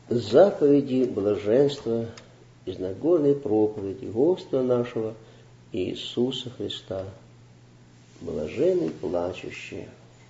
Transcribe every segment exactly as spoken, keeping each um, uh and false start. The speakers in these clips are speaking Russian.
заповеди блаженства из Нагорной проповеди Господа нашего Иисуса Христа. Блаженны плачущие.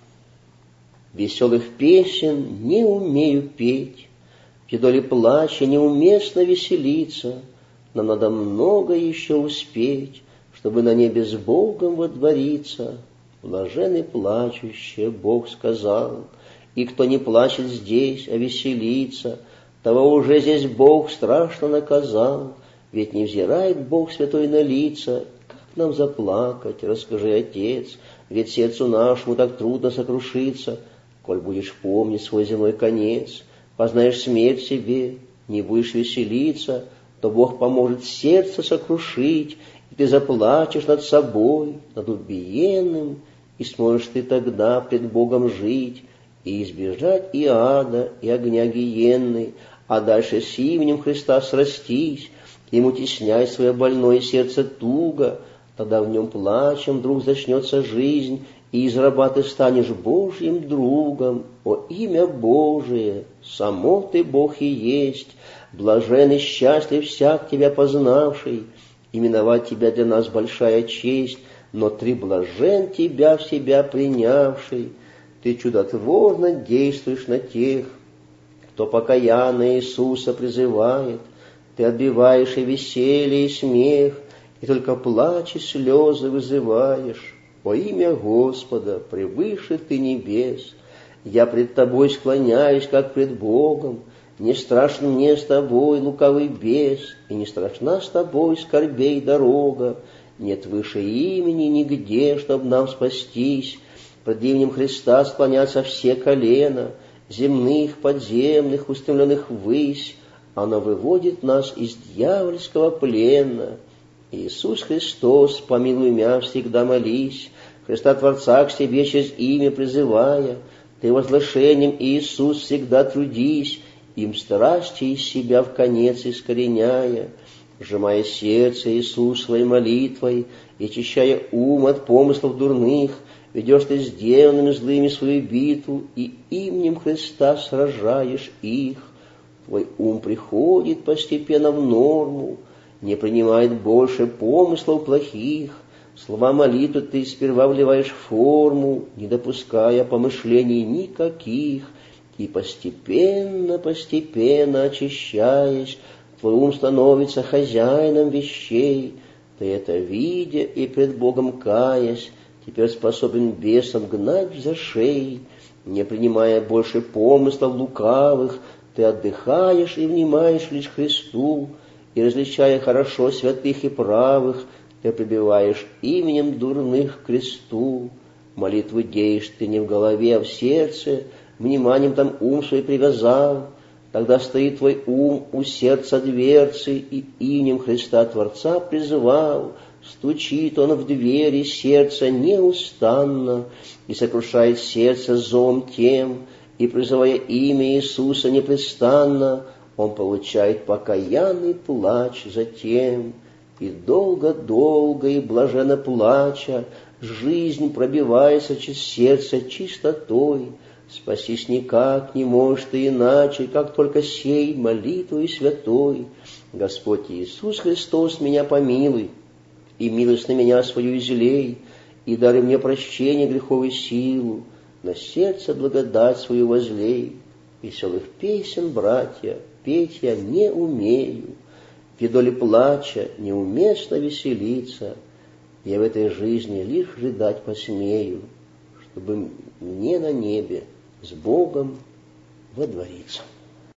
Веселых песен не умею петь, в доле плача неуместно веселиться. Нам надо много еще успеть, чтобы на небе с Богом водвориться. Блаженны плачущие, Бог сказал, и кто не плачет здесь, а веселится, того уже здесь Бог страшно наказал. Ведь не взирает Бог святой на лица. Как нам заплакать, расскажи, Отец, ведь сердцу нашему так трудно сокрушиться. Коль будешь помнить свой земной конец, познаешь смерть себе, не будешь веселиться, то Бог поможет сердце сокрушить, и ты заплачешь над собой, над убиенным, и сможешь ты тогда пред Богом жить, и избежать и ада, и огня гиенны, а дальше с именем Христа срастись, ему теснять свое больное сердце туго, тогда в нем плачем вдруг зачнется жизнь, и из раба ты станешь Божьим другом. О имя Божие, само ты Бог и есть, блажен и счастлив всяк тебя познавший, именовать тебя для нас большая честь, но ты блажен тебя в себя принявший. Ты чудотворно действуешь на тех, кто покаянно Иисуса призывает. Ты отбиваешь и веселье, и смех, и только плач и слезы вызываешь. Во имя Господа превыше ты небес. Я пред тобой склоняюсь, как пред Богом. Не страшен мне с тобой лукавый бес, и не страшна с тобой скорбей дорога. Нет выше имени нигде, чтоб нам спастись. Пред именем Христа склонятся все колена, земных, подземных, устремленных ввысь. Оно выводит нас из дьявольского плена. Иисус Христос, помилуй меня, всегда молись, Христа Творца к себе через имя призывая. Ты возглашением, Иисус, всегда трудись, им страсти из себя в конец искореняя. Сжимая сердце, Иисус, своей молитвой, и очищая ум от помыслов дурных, ведешь ты сделанными злыми свою битву, и именем Христа сражаешь их. Твой ум приходит постепенно в норму, не принимает больше помыслов плохих. Слова молитвы ты сперва вливаешь в форму, не допуская помышлений никаких, и постепенно, постепенно очищаясь, твой ум становится хозяином вещей. Ты это видя и пред Богом каясь, теперь способен бесом гнать за шеи. Не принимая больше помыслов лукавых, ты отдыхаешь и внимаешь лишь Христу, и, различая хорошо святых и правых, ты прибиваешь именем дурных к кресту. Молитву деешь ты не в голове, а в сердце, вниманием там ум свой привязал. Тогда стоит твой ум у сердца дверцы, и именем Христа Творца призывал. Стучит он в двери сердца неустанно, и сокрушает сердце злом тем, и, призывая имя Иисуса непрестанно, он получает покаянный плач затем. И долго-долго и блаженно плача, жизнь пробивается через сердце чистотой. Спастись никак не можешь ты иначе, как только сей молитвой святой. Господь Иисус Христос, меня помилуй, и милость на меня свою излей, и даруй мне прощение грехов и силу, на сердце благодать свою возлей. Веселых песен, братья, петь я не умею, в доле плача неуместно веселиться. Я в этой жизни лишь ждать посмею, чтобы мне на небе с Богом водвориться.